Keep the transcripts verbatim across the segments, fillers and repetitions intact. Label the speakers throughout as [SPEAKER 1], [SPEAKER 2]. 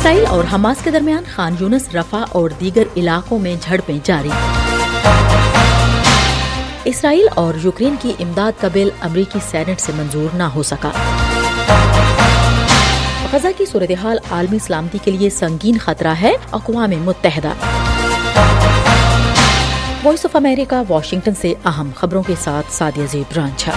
[SPEAKER 1] اسرائیل اور حماس کے درمیان خان یونس، رفح اور دیگر علاقوں میں جھڑپیں جاری۔ اسرائیل اور یوکرین کی امداد کا بل امریکی سینٹ سے منظور نہ ہو سکا۔ غزہ کی صورتحال عالمی سلامتی کے لیے سنگین خطرہ ہے، اقوام متحدہ۔ وائس آف امریکہ واشنگٹن سے اہم خبروں کے ساتھ سعدیہ زیب رانجھا۔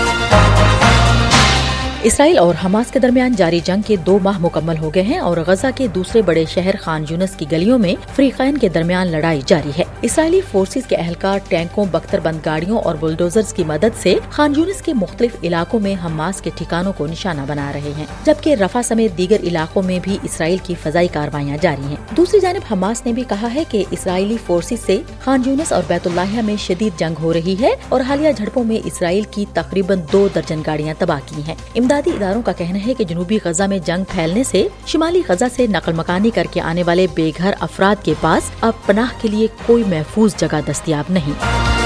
[SPEAKER 1] اسرائیل اور حماس کے درمیان جاری جنگ کے دو ماہ مکمل ہو گئے ہیں اور غزہ کے دوسرے بڑے شہر خان یونس کی گلیوں میں فریقین کے درمیان لڑائی جاری ہے۔ اسرائیلی فورسز کے اہلکار ٹینکوں، بختر بند گاڑیوں اور بلڈوزرز کی مدد سے خان یونس کے مختلف علاقوں میں حماس کے ٹھکانوں کو نشانہ بنا رہے ہیں، جبکہ رفح سمیت دیگر علاقوں میں بھی اسرائیل کی فضائی کارروائیاں جاری ہیں۔ دوسری جانب حماس نے بھی کہا ہے کہ اسرائیلی فورسز سے خان یونس اور بیت اللہ میں شدید جنگ ہو رہی ہے اور حالیہ جھڑپوں میں اسرائیل کی تقریباً دو درجن گاڑیاں تباہ کی ہیں۔ امدادی اداروں کا کہنا ہے کہ جنوبی غزہ میں جنگ پھیلنے سے شمالی غزہ سے نقل مکانی کر کے آنے والے بے گھر افراد کے پاس اب پناہ کے لیے کوئی محفوظ جگہ دستیاب نہیں۔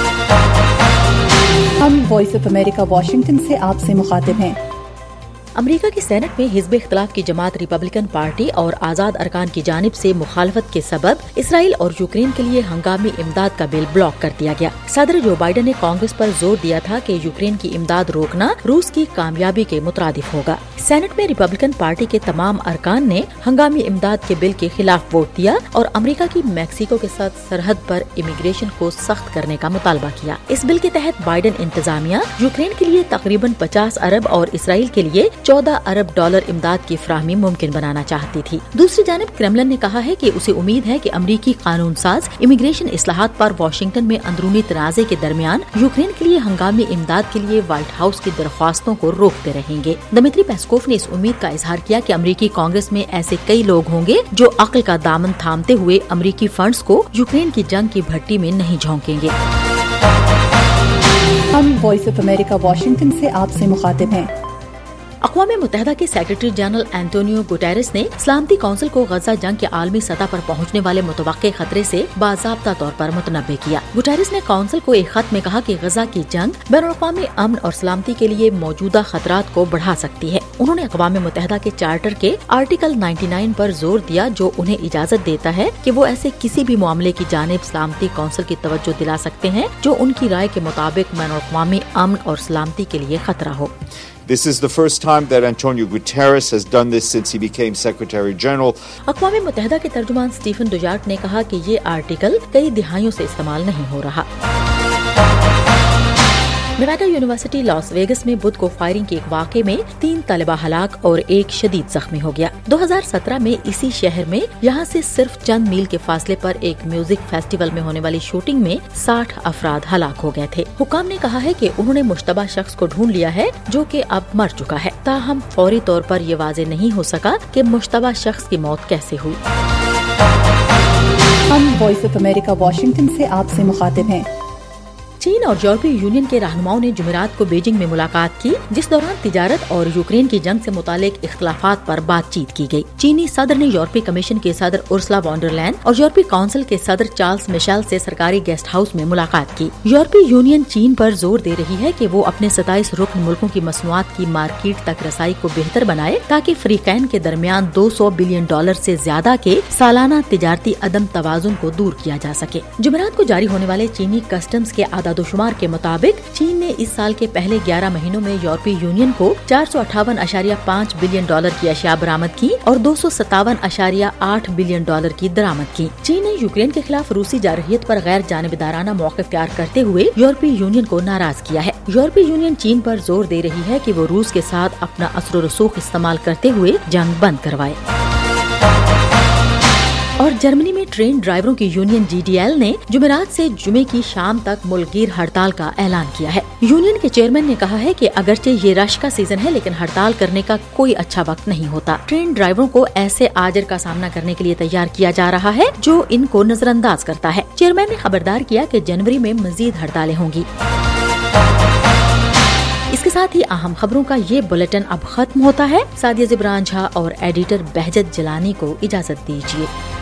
[SPEAKER 2] ہم وائس آف امریکہ واشنگٹن سے آپ سے مخاطب ہیں۔
[SPEAKER 1] امریکہ کی سینٹ میں حزب اختلاف کی جماعت ریپبلکن پارٹی اور آزاد ارکان کی جانب سے مخالفت کے سبب اسرائیل اور یوکرین کے لیے ہنگامی امداد کا بل بلاک کر دیا گیا۔ صدر جو بائیڈن نے کانگریس پر زور دیا تھا کہ یوکرین کی امداد روکنا روس کی کامیابی کے مترادف ہوگا۔ سینٹ میں ریپبلکن پارٹی کے تمام ارکان نے ہنگامی امداد کے بل کے خلاف ووٹ دیا اور امریکہ کی میکسیکو کے ساتھ سرحد پر امیگریشن کو سخت کرنے کا مطالبہ کیا۔ اس بل کے تحت بائیڈن انتظامیہ یوکرین کے لیے تقریباً پچاس ارب اور اسرائیل کے لیے چودہ ارب ڈالر امداد کی فراہمی ممکن بنانا چاہتی تھی۔ دوسری جانب کرملن نے کہا ہے کہ اسے امید ہے کہ امریکی قانون ساز امیگریشن اصلاحات پر واشنگٹن میں اندرونی تنازع کے درمیان یوکرین کے لیے ہنگامی امداد کے لیے وائٹ ہاؤس کی درخواستوں کو روکتے رہیں گے۔ دمتری پیسکوف نے اس امید کا اظہار کیا کہ امریکی کانگریس میں ایسے کئی لوگ ہوں گے جو عقل کا دامن تھامتے ہوئے امریکی فنڈز کو یوکرین کی جنگ کی بھٹی میں نہیں جھونکیں گے۔
[SPEAKER 2] ہم وائس آف امریکہ واشنگٹن سے آپ سے مخاطب ہیں۔
[SPEAKER 1] اقوام متحدہ کے سیکرٹری جنرل اینٹونیو گوٹیرس نے سلامتی کونسل کو غزہ جنگ کے عالمی سطح پر پہنچنے والے متوقع خطرے سے باضابطہ طور پر متنبع کیا۔ گوٹیرس نے کونسل کو ایک خط میں کہا کہ غزہ کی جنگ بین الاقوامی امن اور سلامتی کے لیے موجودہ خطرات کو بڑھا سکتی ہے۔ انہوں نے اقوام متحدہ کے چارٹر کے آرٹیکل ننانوے پر زور دیا جو انہیں اجازت دیتا ہے کہ وہ ایسے کسی بھی معاملے کی جانب سلامتی کونسل کی توجہ دلا سکتے ہیں جو ان کی رائے کے مطابق بین الاقوامی امن اور سلامتی کے لیے خطرہ ہو۔
[SPEAKER 3] This is the first time that Antonio Guterres has done this since he became Secretary General.
[SPEAKER 1] اقوام متحدہ کے ترجمان سٹیفن ڈوجارٹ نے کہا کہ یہ آرٹیکل کئی دہائیوں سے استعمال نہیں ہو رہا۔ نیواڈا یونیورسٹی لاس ویگس میں بدھ کو فائرنگ کے ایک واقعے میں تین طالبہ ہلاک اور ایک شدید زخمی ہو گیا۔ دو ہزار سترہ میں اسی شہر میں یہاں سے صرف چند میل کے فاصلے پر ایک میوزک فیسٹیول میں ہونے والی شوٹنگ میں ساٹھ افراد ہلاک ہو گئے تھے۔ حکام نے کہا ہے کہ انہوں نے مشتبہ شخص کو ڈھونڈ لیا ہے جو کہ اب مر چکا ہے، تاہم فوری طور پر یہ واضح نہیں ہو سکا کہ مشتبہ شخص کی موت کیسے ہوئی۔
[SPEAKER 2] ہم وائس آف امریکہ واشنگٹن سے آپ سے مخاطب ہیں۔
[SPEAKER 1] چین اور یورپی یونین کے رہنماؤں نے جمعرات کو بیجنگ میں ملاقات کی جس دوران تجارت اور یوکرین کی جنگ سے متعلق اختلافات پر بات چیت کی گئی۔ چینی صدر نے یورپی کمیشن کے صدر ارسلا وان ڈر لائن اور یورپی کونسل کے صدر چارلز میشل سے سرکاری گیسٹ ہاؤس میں ملاقات کی۔ یورپی یونین چین پر زور دے رہی ہے کہ وہ اپنے ستائیس رکن ملکوں کی مصنوعات کی مارکیٹ تک رسائی کو بہتر بنائے تاکہ فریقین کے درمیان دو سو بلین ڈالر سے زیادہ کے سالانہ تجارتی عدم توازن کو دور کیا جا سکے۔ جمعرات کو جاری ہونے والے چینی کسٹمز کے اعداد و شمار کے مطابق چین نے اس سال کے پہلے گیارہ مہینوں میں یورپی یونین کو چار سو اٹھاون اشاریہ پانچ بلین ڈالر کی اشیاء برآمد کی اور دو سو ستاون اشاریہ آٹھ بلین ڈالر کی درآمد کی۔ چین نے یوکرین کے خلاف روسی جارحیت پر غیر جانبدارانہ موقف اختیار کرتے ہوئے یورپی یونین کو ناراض کیا ہے۔ یورپی یونین چین پر زور دے رہی ہے کہ وہ روس کے ساتھ اپنا اثر و رسوخ استعمال کرتے ہوئے جنگ بند کروائے۔ اور جرمنی میں ٹرین ڈرائیوروں کی یونین جی ڈی ایل نے جمعرات سے جمعے کی شام تک ملک گیر ہڑتال کا اعلان کیا ہے۔ یونین کے چیئرمین نے کہا ہے کہ اگرچہ یہ رش کا سیزن ہے لیکن ہڑتال کرنے کا کوئی اچھا وقت نہیں ہوتا۔ ٹرین ڈرائیوروں کو ایسے آجر کا سامنا کرنے کے لیے تیار کیا جا رہا ہے جو ان کو نظر انداز کرتا ہے۔ چیئرمین نے خبردار کیا کہ جنوری میں مزید ہڑتالیں ہوں گی۔ اس کے ساتھ ہی اہم خبروں کا یہ بلیٹن اب ختم ہوتا ہے۔ سعدیہ زیب رانجھا اور ایڈیٹر بہجت جلانی کو اجازت دیجیے۔